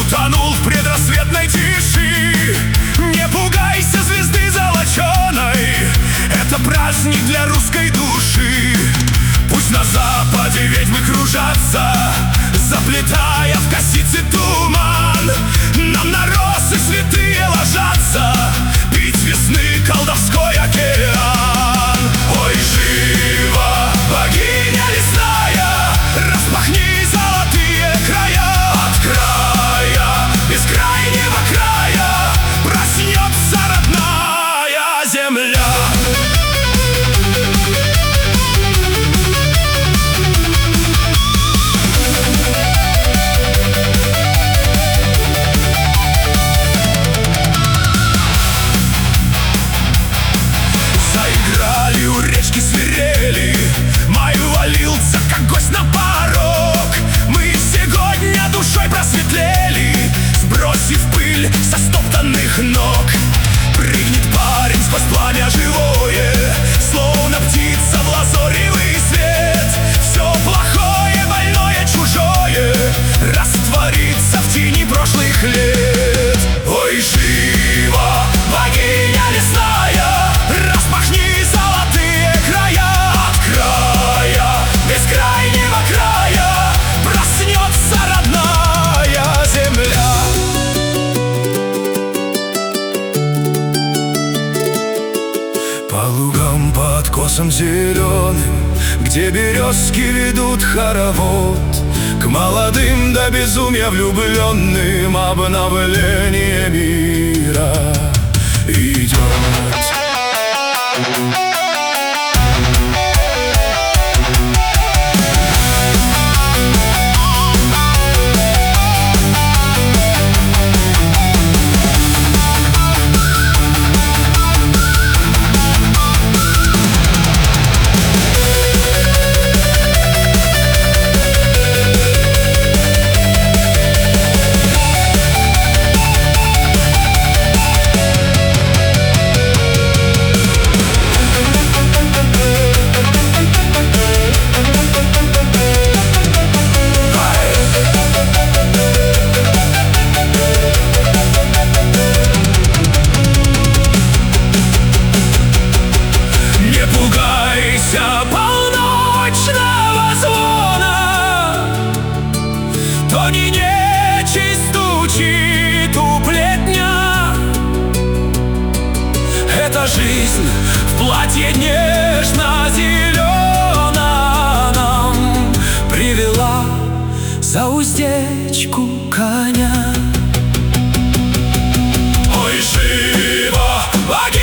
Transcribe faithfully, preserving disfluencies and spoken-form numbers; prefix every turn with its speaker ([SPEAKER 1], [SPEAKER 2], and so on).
[SPEAKER 1] утонул в предрассветной тиши. Не пугайся звезды золоченой, это праздник для русской души. Пусть на западе ведьмы кружатся, заплетая в косицы туман. Нам на росы святые ложатся, пить весны колдовской океан. Ой, жива богиня лесная, распахни золотые края. От края бескрайнего края проснется родная земля. Свирели, май увалился, как гость на порог. Мы сегодня душой просветлели, сбросив пыль со стоптанных ног. Прыгнет парень сквозь пламя живое, словно птица в лазоревый свет. Все плохое, больное, чужое растворится в тени прошлых лет. Ой, жива богиня лесная, распахни бескрайнего края проснется родная земля. По лугам, по откосам зеленым, где березки ведут хоровод, к молодым до безумия влюбленным обновление мира идет. Полночного звона, то не нечисть стучит у плетня. Это жизнь в платье нежно-зеленом нам привела за уздечку коня. Ой, жива богиня